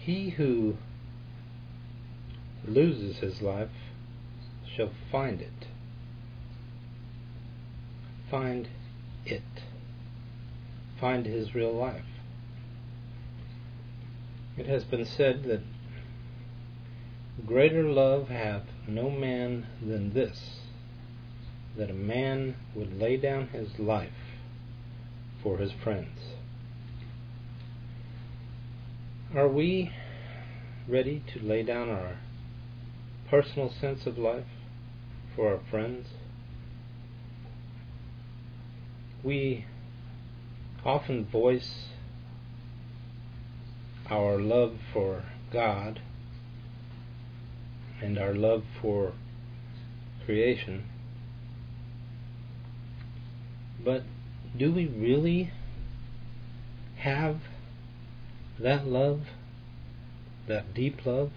He who loses his life shall find it. Find it. Find his real life. It has been said that greater love hath no man than this, that a man would lay down his life for his friends. Are we ready to lay down our personal sense of life for our friends? We often voice our love for God and our love for creation, but do we really have that love, that deep love?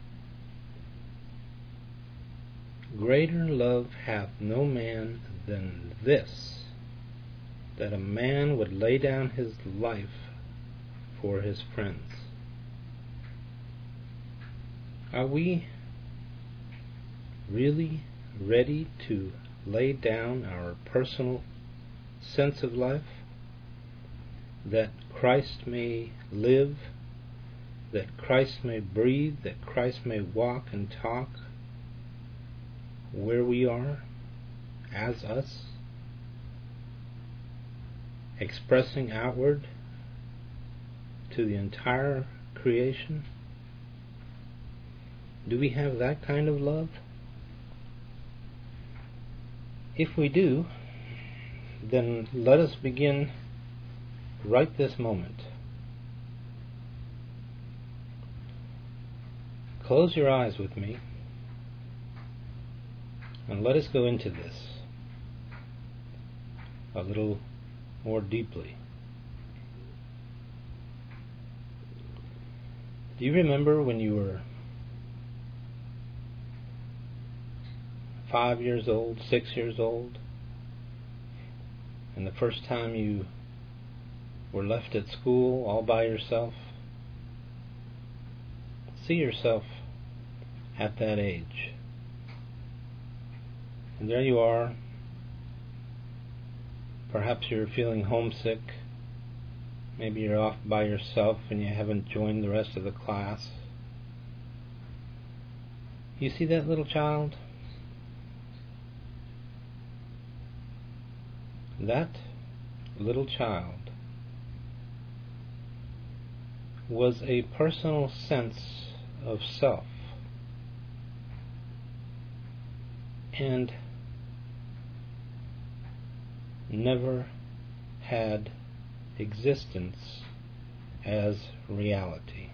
Greater love hath no man than this, that a man would lay down his life for his friends. Are we really ready to lay down our personal sense of life, that Christ may live, that Christ may breathe, that Christ may walk and talk where we are, as us, expressing outward to the entire creation? Do we have that kind of love? If we do, then let us begin right this moment. Close your eyes with me and let us go into this a little more deeply. Do you remember when you were 5 years old, 6 years old, and the first time you were left at school all by yourself? See yourself at that age. And there you are. Perhaps you're feeling homesick. Maybe you're off by yourself and you haven't joined the rest of the class. You see that little child? That little child was a personal sense of self, and never had existence as reality.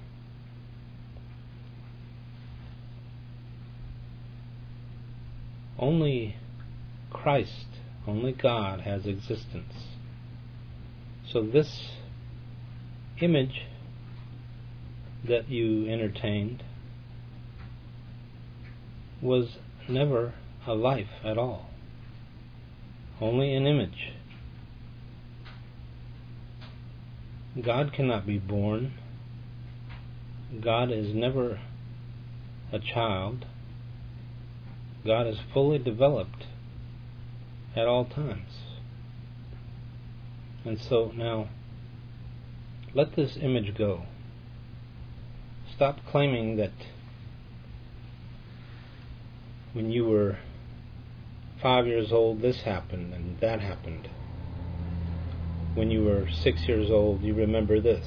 Only Christ, only God has existence. So this image that you entertained was never a life at all, only an image. God cannot be born. God is never a child. God is fully developed at all times. And so now, let this image go. Stop claiming that when you were 5 years old this happened and that happened. When you were 6 years old you remember this.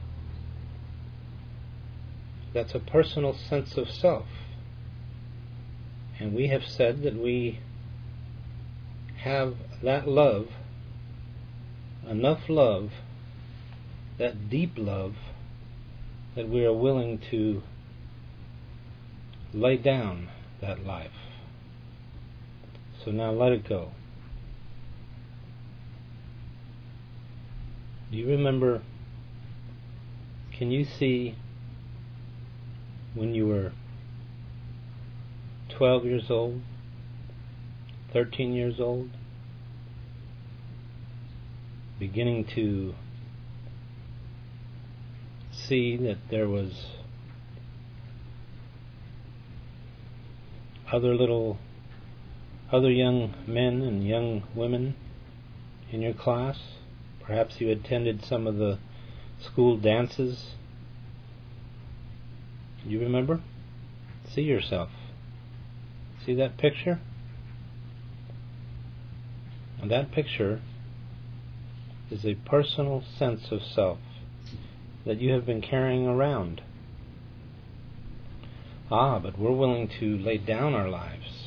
That's a personal sense of self. And we have said that we have that love, enough love, that deep love, that we are willing to lay down that life. So now let it go. Do you remember, can you see when you were 12 years old, 13 years old, beginning to see that there was other young men and young women in your class. Perhaps you attended some of the school dances. You remember? See yourself. See that picture? And that picture is a personal sense of self that you have been carrying around. But we're willing to lay down our lives.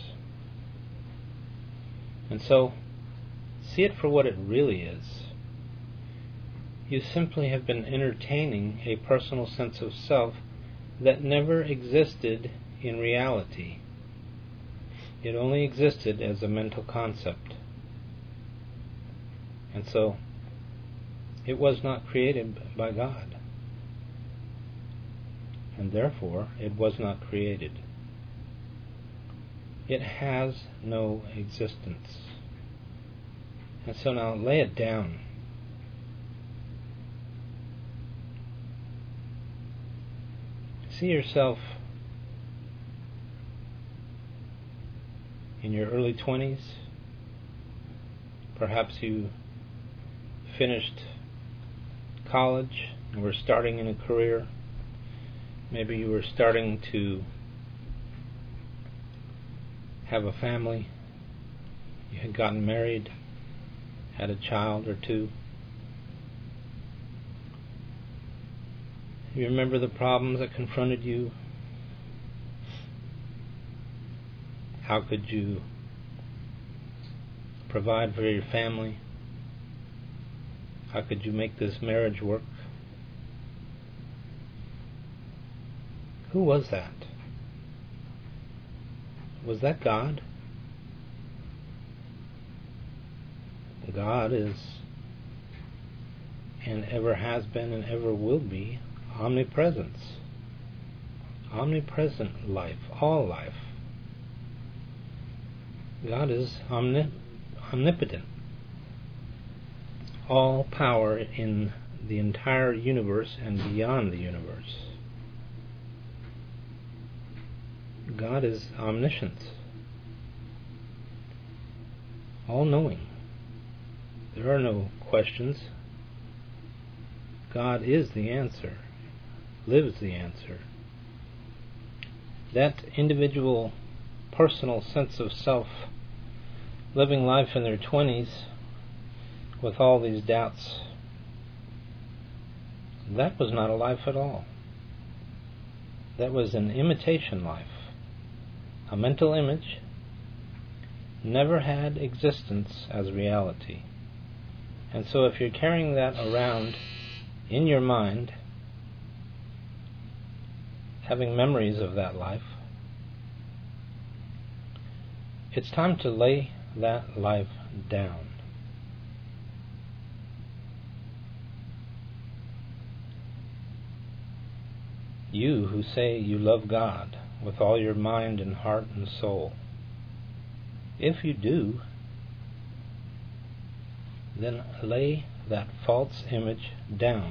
And so, see it for what it really is. You simply have been entertaining a personal sense of self that never existed in reality. It only existed as a mental concept. And so, it was not created by God. And therefore, it was not created. It has no existence. And so now lay it down. See yourself in your early 20s. Perhaps you finished college and were starting in a career. Maybe you were starting to have a family. You had gotten married, had a child or two. You remember the problems that confronted you? How could you provide for your family? How could you make this marriage work? Who was that? Was that God? God is, and ever has been and ever will be, omnipresence. Omnipresent life, all life. God is omnipotent. All power in the entire universe and beyond the universe. God is omniscience, all-knowing. There are no questions. God is the answer, lives the answer. That individual, personal sense of self, living life in their 20s with all these doubts, that was not a life at all. That was an imitation life. A mental image never had existence as reality. And so if you're carrying that around in your mind, having memories of that life, it's time to lay that life down. You who say you love God with all your mind and heart and soul, if you do, then lay that false image down.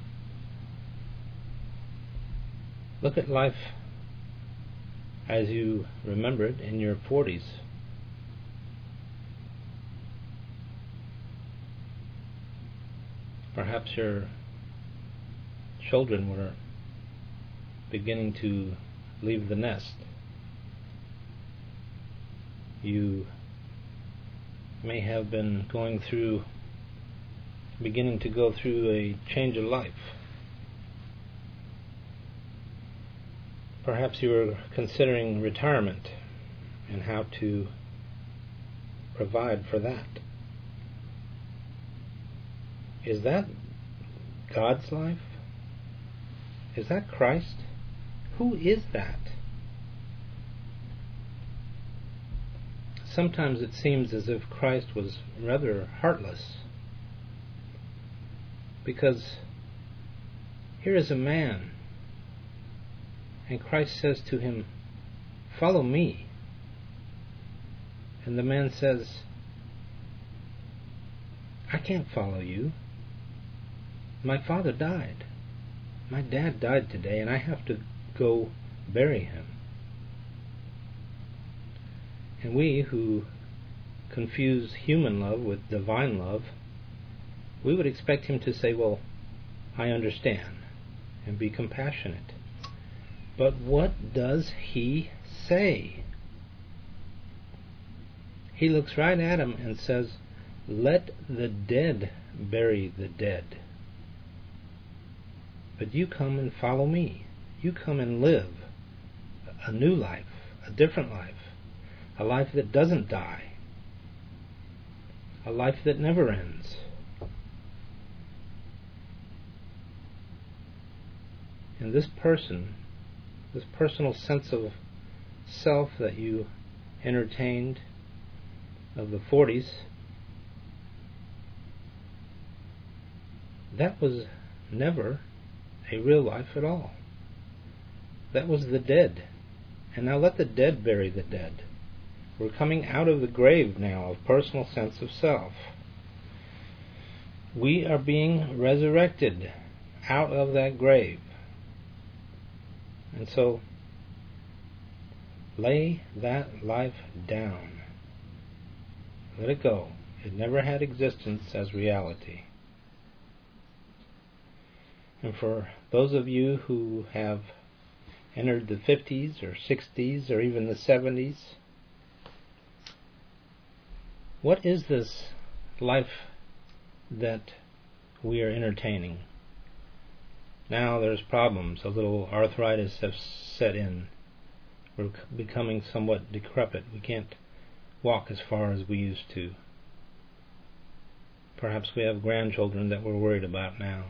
Look at life as you remember it in your 40s. Perhaps your children were beginning to leave the nest. You may have been beginning to go through a change of life. Perhaps you were considering retirement and how to provide for that. Is that God's life? Is that Christ? Who is that? Sometimes it seems as if Christ was rather heartless, because here is a man, and Christ says to him, "Follow me." And the man says, "I can't follow you. My father died. My dad died today, and I have to go bury him." And we who confuse human love with divine love, we would expect him to say, well, I understand, and be compassionate. But what does he say? He looks right at him and says, let the dead bury the dead. But you come and follow me. You come and live a new life, a different life, a life that doesn't die, a life that never ends. And this personal sense of self that you entertained of the 40s, that was never a real life at all. That was the dead. And now let the dead bury the dead. We're coming out of the grave now of personal sense of self. We are being resurrected out of that grave. And so, lay that life down. Let it go. It never had existence as reality. And for those of you who have entered the 50s or 60s or even the 70s, what is this life that we are entertaining? Now there's problems. A little arthritis has set in. We're becoming somewhat decrepit. We can't walk as far as we used to. Perhaps we have grandchildren that we're worried about now.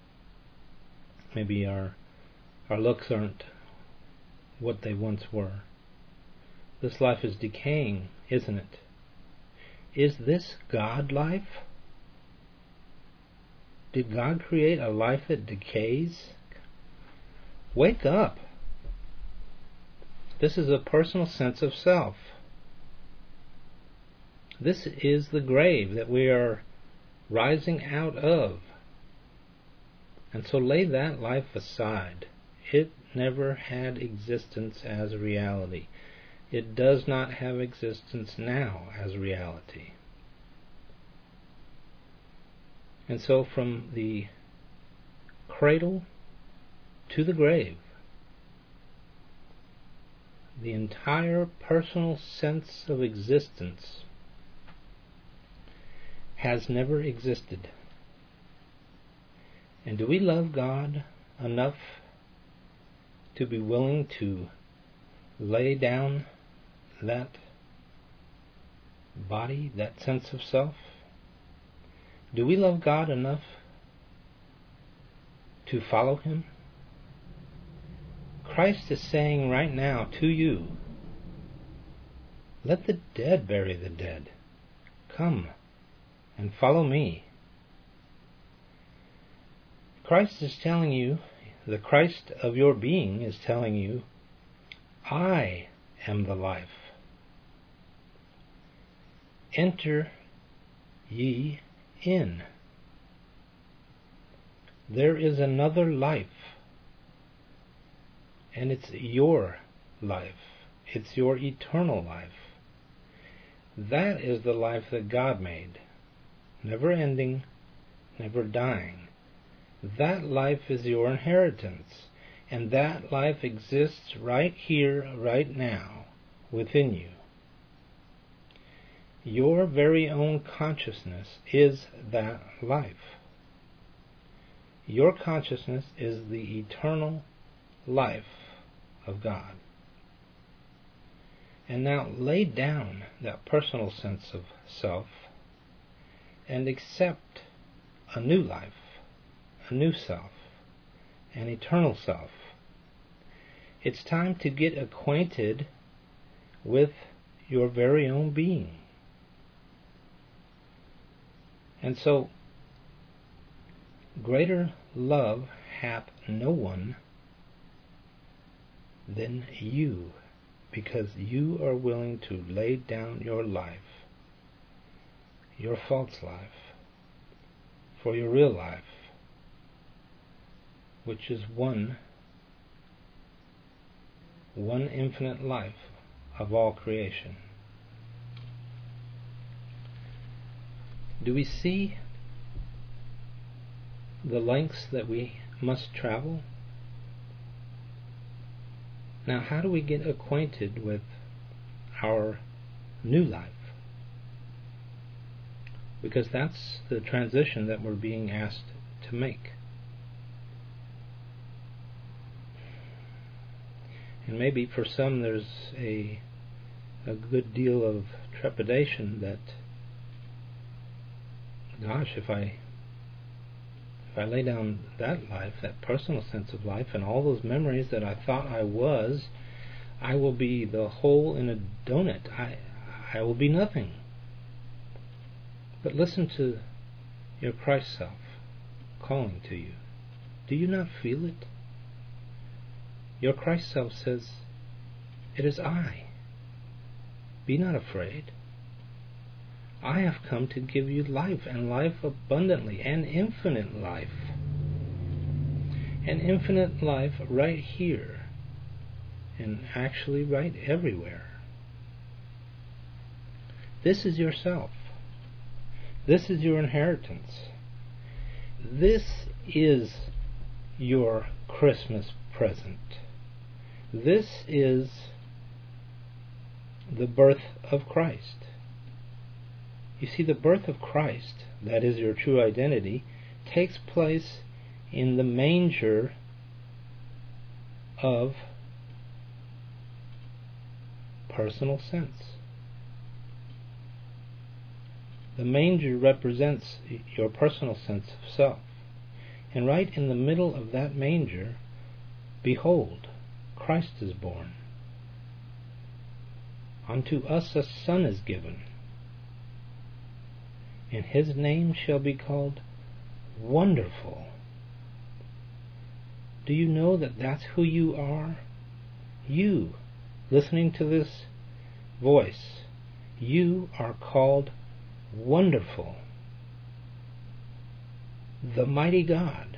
Maybe our looks aren't what they once were. This life is decaying, isn't it? Is this God life? Did God create a life that decays? Wake up. This is a personal sense of self. This is the grave that we are rising out of. And so lay that life aside. It never had existence as a reality. It does not have existence now as reality. And so from the cradle to the grave, the entire personal sense of existence has never existed. And do we love God enough to be willing to lay down that body, that sense of self? Do we love God enough to follow Him? Christ is saying right now to you, let the dead bury the dead. Come and follow me. Christ is telling you, the Christ of your being is telling you, I am the life. Enter ye in. There is another life, and it's your life. It's your eternal life. That is the life that God made, never ending, never dying. That life is your inheritance, and that life exists right here, right now, within you. Your very own consciousness is that life. Your consciousness is the eternal life of God. And now lay down that personal sense of self and accept a new life, a new self, an eternal self. It's time to get acquainted with your very own being. And so, greater love hath no one than you, because you are willing to lay down your life, your false life, for your real life, which is one infinite life of all creation. Do we see the lengths that we must travel? Now, how do we get acquainted with our new life? Because that's the transition that we're being asked to make. And maybe for some there's a good deal of trepidation that, gosh, if I lay down that life, that personal sense of life, and all those memories that I thought I was, I will be the hole in a donut. I will be nothing. But listen to your Christ self calling to you. Do you not feel it? Your Christ self says, "It is I. Be not afraid. I have come to give you life, and life abundantly, and infinite life. And infinite life right here, and actually right everywhere. This is yourself. This is your inheritance. This is your Christmas present. This is the birth of Christ." You see, the birth of Christ, that is your true identity, takes place in the manger of personal sense. The manger represents your personal sense of self. And right in the middle of that manger, behold, Christ is born. Unto us a Son is given, and His name shall be called Wonderful. Do you know that that's who you are? You, listening to this voice, you are called Wonderful. The mighty God,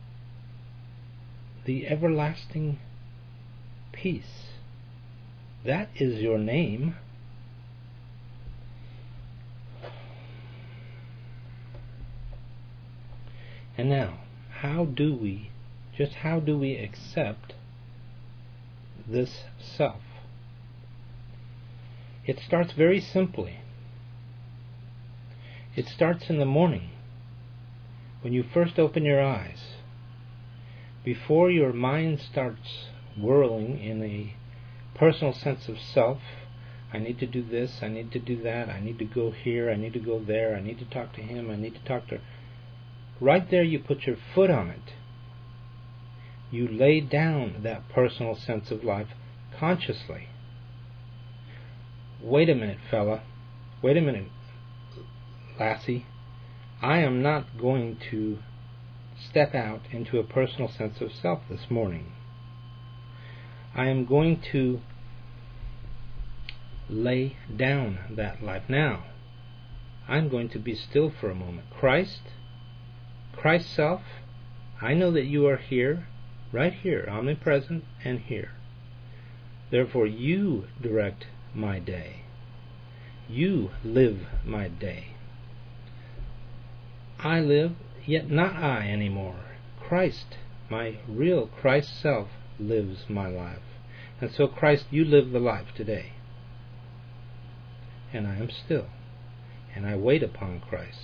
the everlasting peace, that is your name. And now, how do we accept this self? It starts very simply. It starts in the morning, when you first open your eyes. Before your mind starts whirling in a personal sense of self, I need to do this, I need to do that, I need to go here, I need to go there, I need to talk to him, I need to talk to her. Right there you put your foot on it. You lay down that personal sense of life consciously. Wait a minute, fella. Wait a minute, lassie. I am not going to step out into a personal sense of self this morning. I am going to lay down that life. Now, I'm going to be still for a moment. Christ self, I know that you are here, right here, omnipresent and here. Therefore, you direct my day. You live my day. I live, yet not I anymore. Christ, my real Christ self, lives my life. And so, Christ, you live the life today. And I am still. And I wait upon Christ.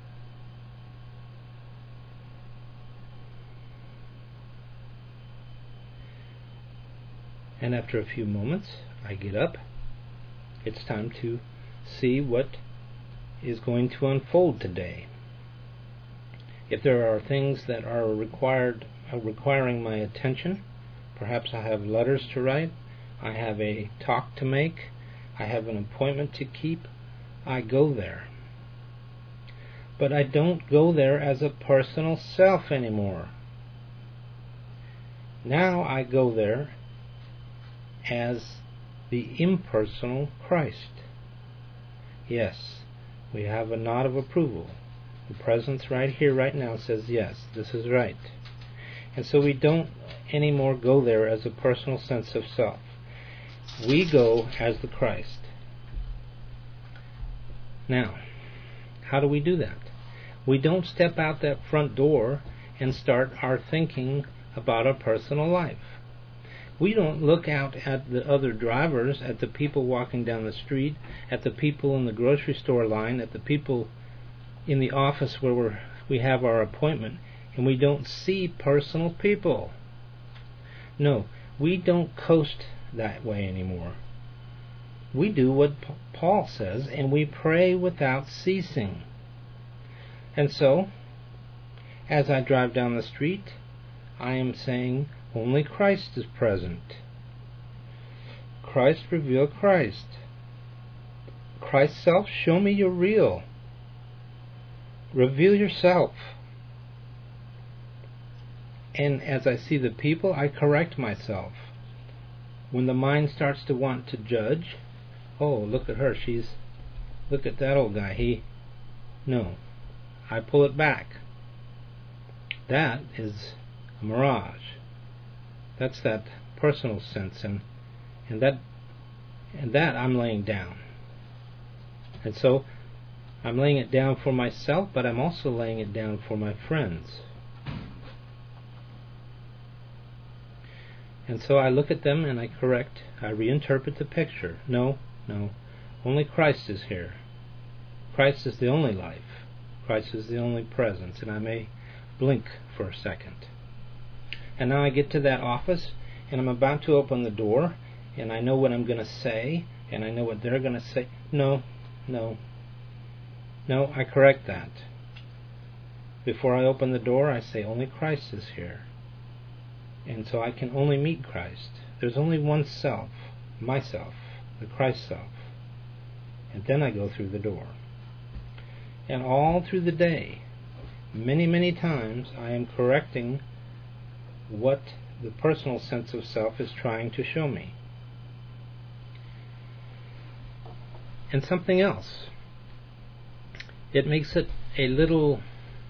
And after a few moments, I get up. It's time to see what is going to unfold today. If there are things that are requiring my attention, perhaps I have letters to write, I have a talk to make, I have an appointment to keep, I go there. But I don't go there as a personal self anymore. Now I go there as the impersonal Christ. Yes, we have a nod of approval. The presence right here, right now says, yes, this is right. And so we don't anymore go there as a personal sense of self. We go as the Christ. Now, How do we do that? We don't step out that front door and start our thinking about our personal life. We don't look out at the other drivers, at the people walking down the street, at the people in the grocery store line, at the people in the office where we have our appointment, and we don't see personal people. No, we don't coast that way anymore. We do what Paul says, and we pray without ceasing. And so, as I drive down the street, I am saying, only Christ is present. Christ, reveal Christ. Christ's self, show me you're real. Reveal yourself. And as I see the people, I correct myself. When the mind starts to want to judge, oh, look at her, look at that old guy, no. I pull it back. That is a mirage. That's that personal sense, and that I'm laying down. And so I'm laying it down for myself, but I'm also laying it down for my friends. And so I look at them and I correct, I reinterpret the picture. No, only Christ is here. Christ is the only life. Christ is the only presence, and I may blink for a second. And now I get to that office, and I'm about to open the door, and I know what I'm going to say, and I know what they're going to say. No, I correct that. Before I open the door, I say, only Christ is here. And so I can only meet Christ. There's only one self, myself, the Christ self. And then I go through the door. And all through the day, many times, I am correcting what the personal sense of self is trying to show me. And something else. It makes it a little,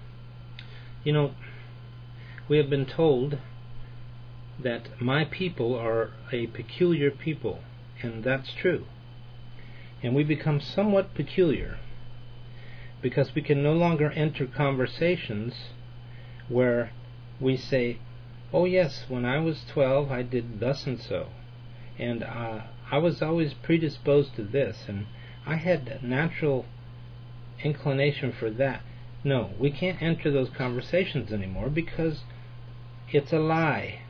we have been told that my people are a peculiar people, and that's true. And we become somewhat peculiar because we can no longer enter conversations where we say, oh yes, when I was 12 I did thus and so, and I was always predisposed to this, and I had a natural inclination for that. No, we can't enter those conversations anymore because it's a lie.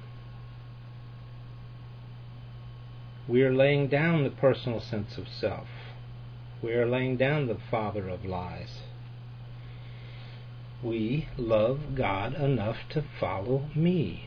We are laying down the personal sense of self. We are laying down the father of lies. We love God enough to follow me.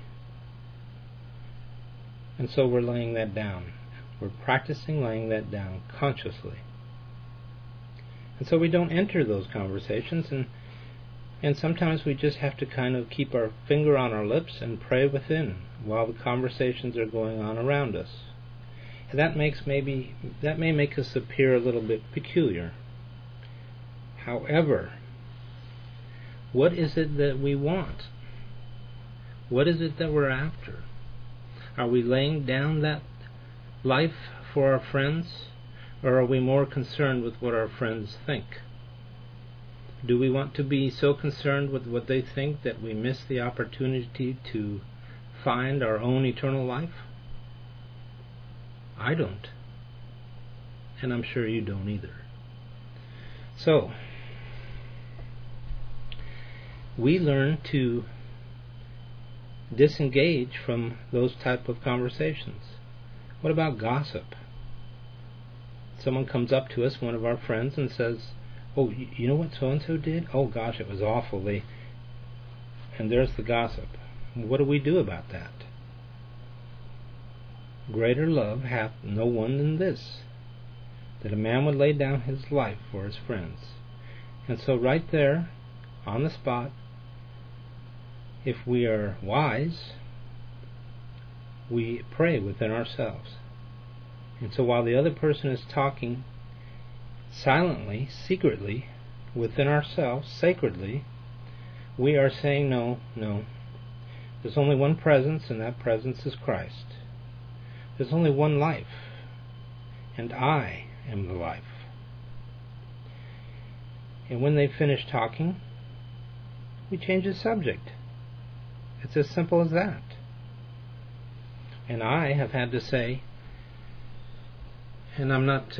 And so we're laying that down. We're practicing laying that down consciously. And so we don't enter those conversations, and sometimes we just have to kind of keep our finger on our lips and pray within while the conversations are going on around us. And that may make us appear a little bit peculiar. However, what is it that we want? What is it that we're after? Are we laying down that life for our friends, or are we more concerned with what our friends think? Do we want to be so concerned with what they think that we miss the opportunity to find our own eternal life? I don't. And I'm sure you don't either. So, we learn to disengage from those type of conversations. What about gossip? Someone comes up to us, one of our friends, and says, oh, you know what so-and-so did? Oh gosh, it was awful. And there's the gossip. What do we do about that? Greater love hath no one than this, that a man would lay down his life for his friends. And so right there, on the spot, if we are wise, we pray within ourselves. And so while the other person is talking silently, secretly, within ourselves, sacredly, we are saying, no, there's only one presence, and that presence is Christ. There's only one life, and I am the life. And when they finish talking, we change the subject. It's as simple as that. And I have had to say, and I'm not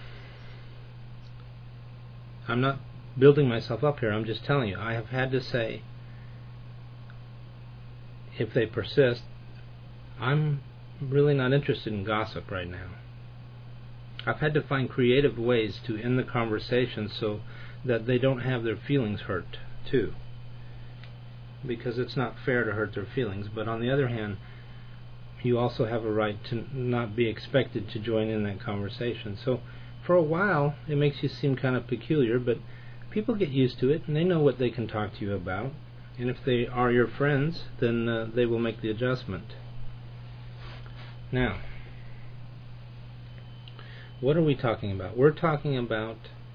building myself up here, I'm just telling you, I have had to say, if they persist, I'm really not interested in gossip right now. I've had to find creative ways to end the conversation so that they don't have their feelings hurt too, because it's not fair to hurt their feelings. But on the other hand, you also have a right to not be expected to join in that conversation. So for a while it makes you seem kind of peculiar, but people get used to it and they know what they can talk to you about, and if they are your friends, then they will make the adjustment. Now, what are we talking about? We're talking about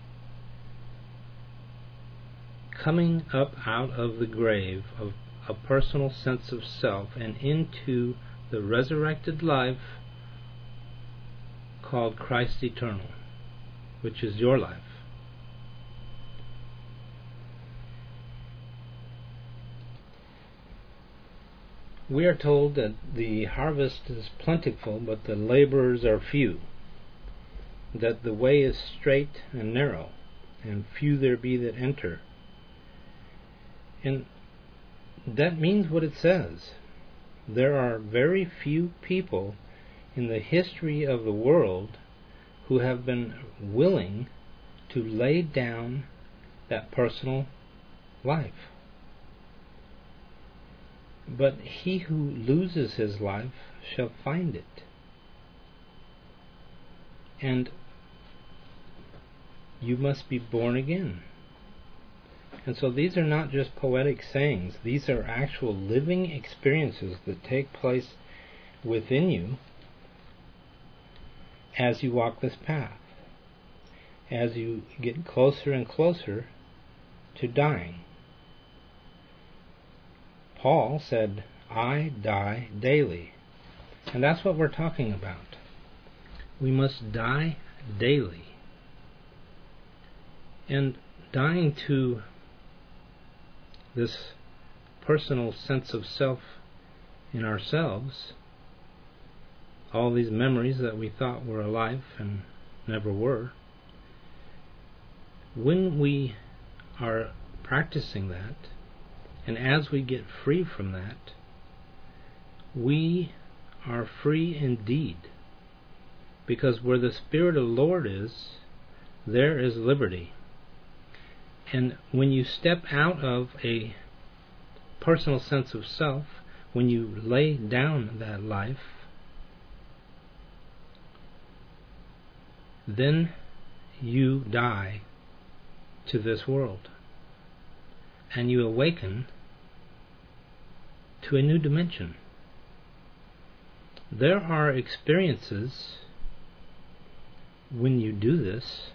coming up out of the grave of a personal sense of self and into the resurrected life called Christ Eternal, which is your life. We are told that the harvest is plentiful, but the laborers are few, that the way is straight and narrow, and few there be that enter. And that means what it says. There are very few people in the history of the world who have been willing to lay down that personal life. But he who loses his life shall find it. And you must be born again. And so these are not just poetic sayings. These are actual living experiences that take place within you as you walk this path, as you get closer and closer to dying. Paul said, I die daily. And that's what we're talking about. We must die daily. And dying to this personal sense of self in ourselves, all these memories that we thought were alive and never were, when we are practicing that, and as we get free from that, we are free indeed. Because where the Spirit of the Lord is, there is liberty. And when you step out of a personal sense of self, when you lay down that life, then you die to this world. And you awaken to a new dimension. There are experiences when you do this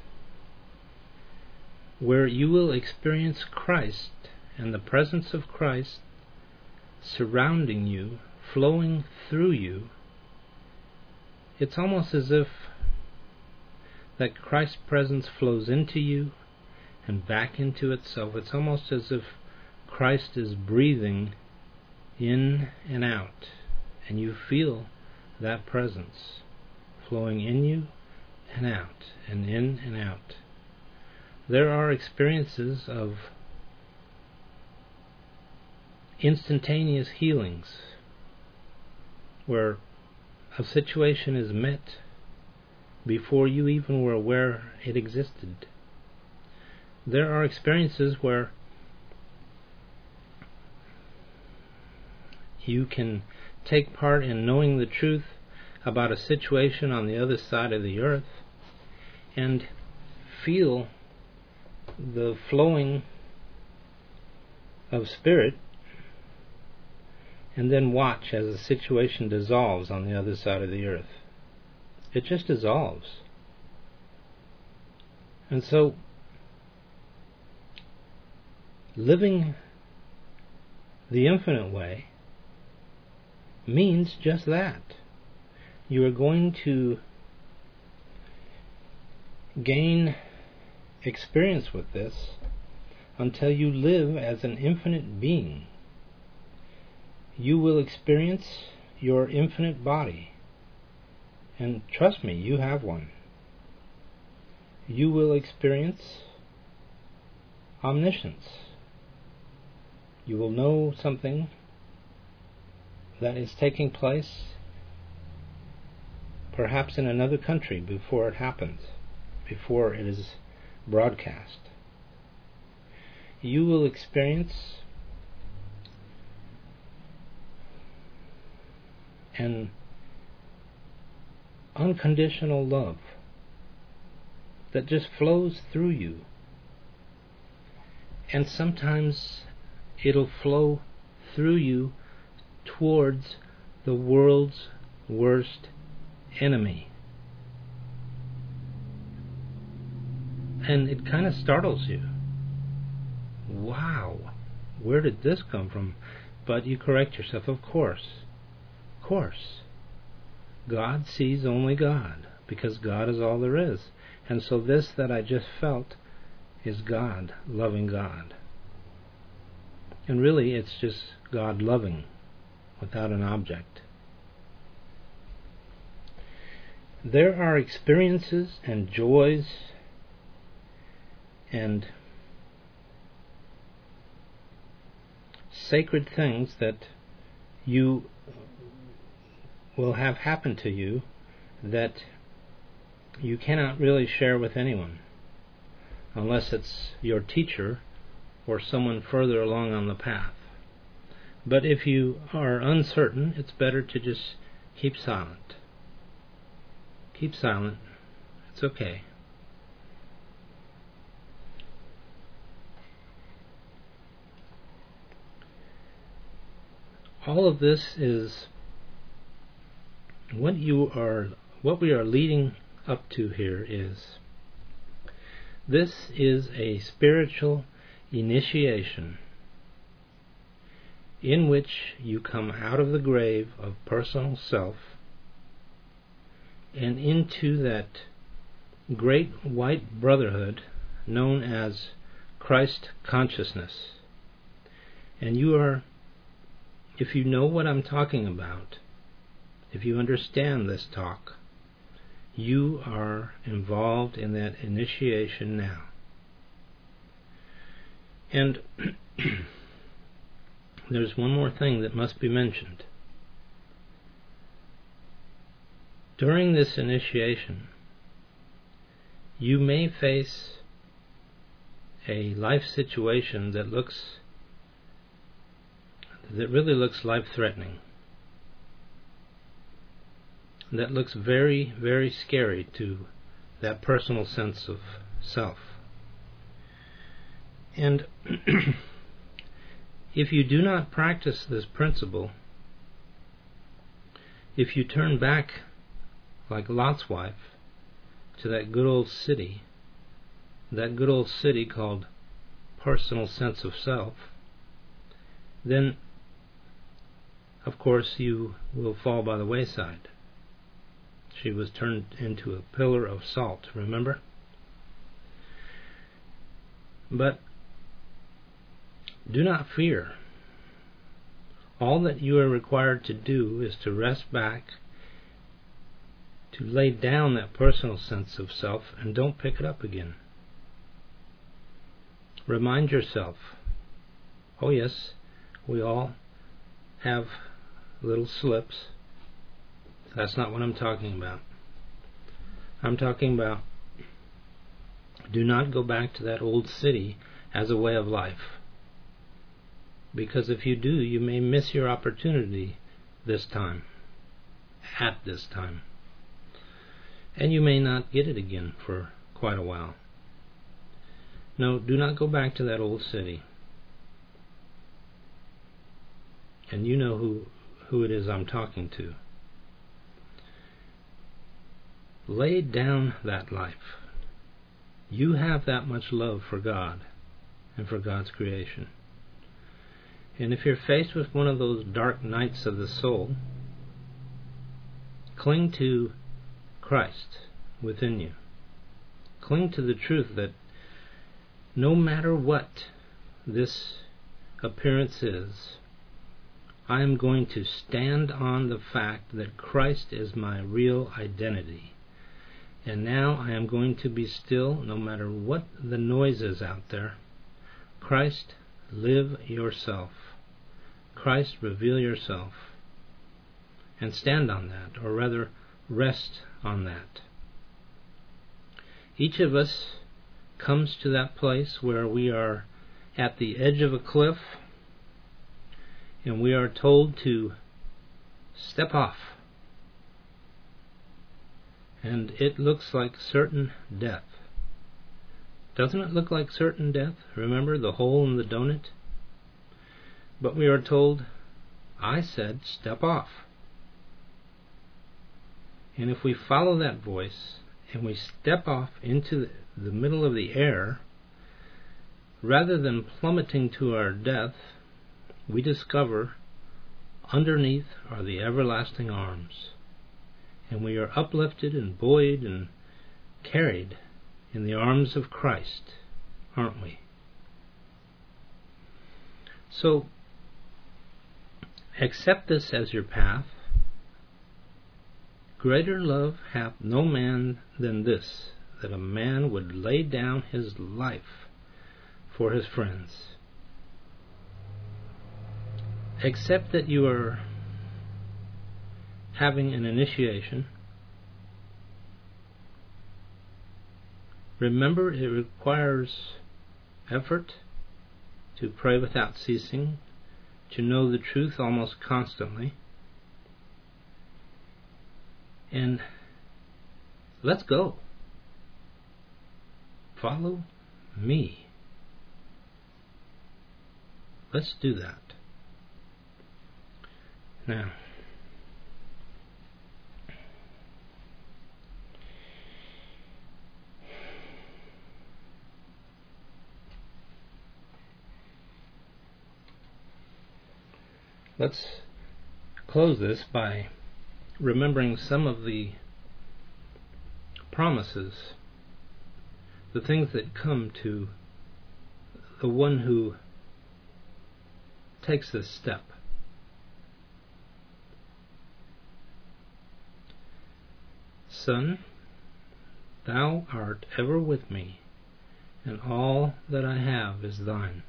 where you will experience Christ and the presence of Christ surrounding you, flowing through you. It's almost as if that Christ's presence flows into you and back into itself. It's almost as if Christ is breathing in and out, and you feel that presence flowing in you and out, and in and out. There are experiences of instantaneous healings where a situation is met before you even were aware it existed. There are experiences where you can take part in knowing the truth about a situation on the other side of the earth and feel the flowing of spirit, and then watch as the situation dissolves on the other side of the earth. It just dissolves. And so, living the infinite way means just that. You are going to gain experience with this until you live as an infinite being. You will experience your infinite body. And trust me, you have one. You will experience omniscience. You will know something that is taking place perhaps in another country before it happens, before it is broadcast. You will experience an unconditional love that just flows through you. And sometimes it'll flow through you towards the world's worst enemy. And it kind of startles you. Wow, where did this come from? But you correct yourself, of course. Of course. God sees only God, because God is all there is. And so this that I just felt is God, loving God. And really it's just God loving, without an object. There are experiences and joys and sacred things that you will have happen to you that you cannot really share with anyone, unless it's your teacher or someone further along on the path. But if you are uncertain, it's better to just keep silent. Keep silent. It's okay. All of this is what we are leading up to here is this is a spiritual initiation in which you come out of the grave of personal self and into that great white brotherhood known as Christ consciousness. And you are, if you know what I'm talking about, if you understand this talk, you are involved in that initiation now. And there's one more thing that must be mentioned. During this initiation, you may face a life situation that really looks life-threatening. That looks very, very scary to that personal sense of self. And if you do not practice this principle, if you turn back like Lot's wife to that good old city called personal sense of self, then of course you will fall by the wayside. She was turned into a pillar of salt, remember? But do not fear. All that you are required to do is to rest back, to lay down that personal sense of self, and don't pick it up again. Remind yourself, oh yes, we all have little slips. That's not what I'm talking about. I'm talking about do not go back to that old city as a way of life. Because if you do, you may miss your opportunity this time, at this time. And you may not get it again for quite a while. No, do not go back to that old city. And you know who it is I'm talking to. Lay down that life. You have that much love for God and for God's creation. And if you're faced with one of those dark nights of the soul, cling to Christ within you. Cling to the truth that no matter what this appearance is, I am going to stand on the fact that Christ is my real identity. And now I am going to be still, no matter what the noise is out there. Christ, live yourself. Christ, reveal yourself. And stand on that, or rather, rest on that. Each of us comes to that place where we are at the edge of a cliff, and we are told to step off. And it looks like certain death. Doesn't it look like certain death? Remember the hole in the donut? But we are told, I said, step off. And if we follow that voice, and we step off into the middle of the air, rather than plummeting to our death, we discover underneath are the everlasting arms. And we are uplifted and buoyed and carried in the arms of Christ, aren't we? So, accept this as your path. Greater love hath no man than this, that a man would lay down his life for his friends. Accept that you are having an initiation. Remember, it requires effort to pray without ceasing, to know the truth almost constantly. And let's go. Follow me. Let's do that. Now, let's close this by remembering some of the promises, the things that come to the one who takes this step. Son, thou art ever with me, and all that I have is thine.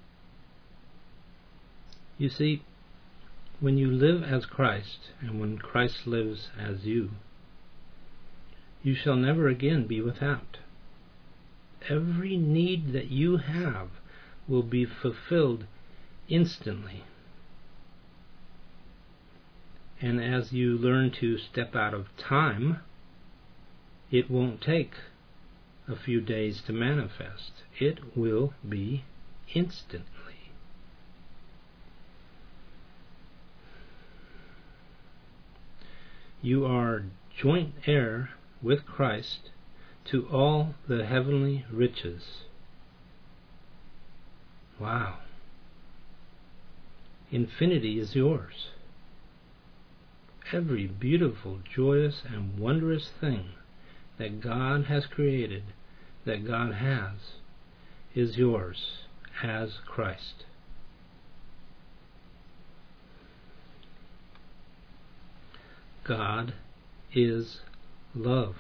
You see, when you live as Christ, and when Christ lives as you, you shall never again be without. Every need that you have will be fulfilled instantly. And as you learn to step out of time, it won't take a few days to manifest. It will be instantly. You are joint heir with Christ to all the heavenly riches. Wow. Infinity is yours. Every beautiful, joyous, and wondrous thing that God has created, that God has, is yours as Christ. God is love.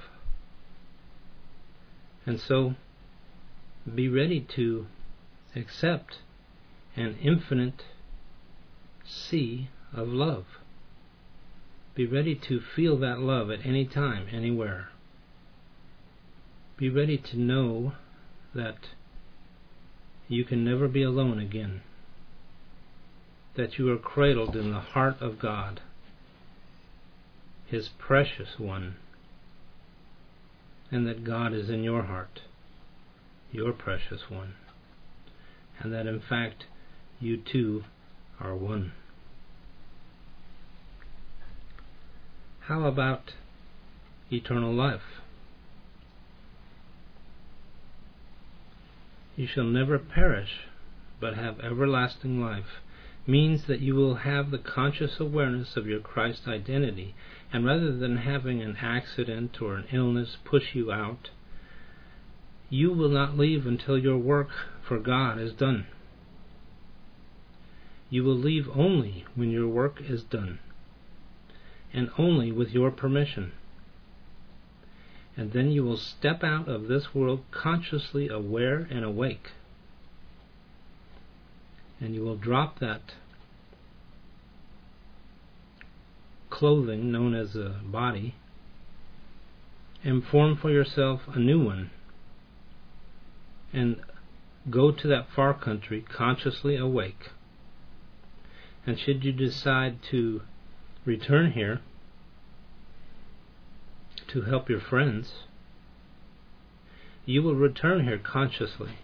And so, be ready to accept an infinite sea of love. Be ready to feel that love at any time, anywhere. Be ready to know that you can never be alone again. That you are cradled in the heart of God, His precious one, and that God is in your heart, your precious one, and that in fact you two are one. How about eternal life? You shall never perish, but have everlasting life, means that you will have the conscious awareness of your Christ identity, and rather than having an accident or an illness push you out, you will not leave until your work for God is done. You will leave only when your work is done, and only with your permission. And then you will step out of this world consciously aware and awake. And you will drop that clothing known as a body and form for yourself a new one, and go to that far country consciously awake. And should you decide to return here to help your friends, you will return here consciously.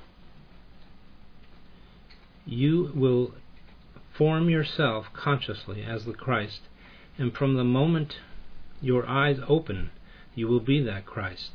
You will form yourself consciously as the Christ, and from the moment your eyes open, you will be that Christ.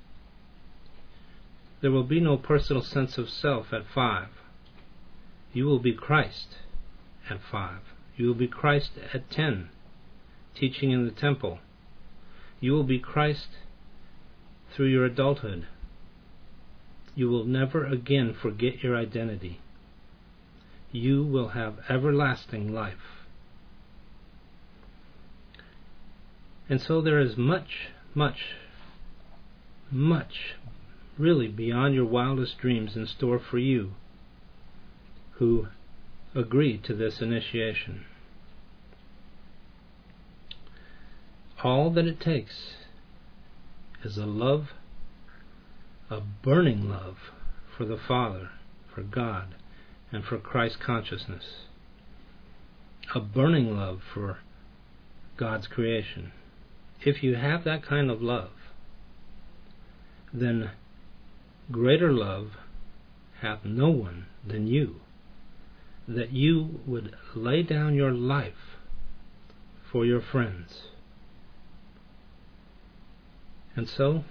There will be no personal sense of self at 5. You will be Christ at 5. You will be Christ at 10, teaching in the temple. You will be Christ through your adulthood. You will never again forget your identity. You will have everlasting life. And so there is much, really beyond your wildest dreams in store for you who agree to this initiation. All that it takes is a love, a burning love for the Father, for God, and for Christ consciousness. A burning love for God's creation. If you have that kind of love, then greater love hath no one than you, that you would lay down your life for your friends. And so,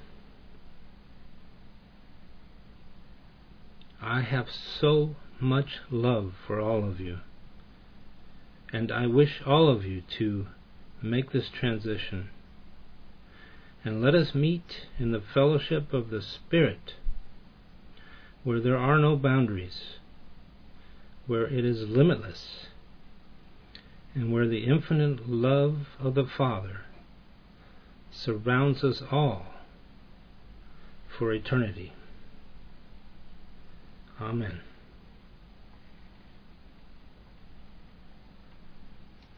I have so much love for all of you, and I wish all of you to make this transition. And let us meet in the fellowship of the Spirit, where there are no boundaries, where it is limitless, and where the infinite love of the Father surrounds us all for eternity. Amen.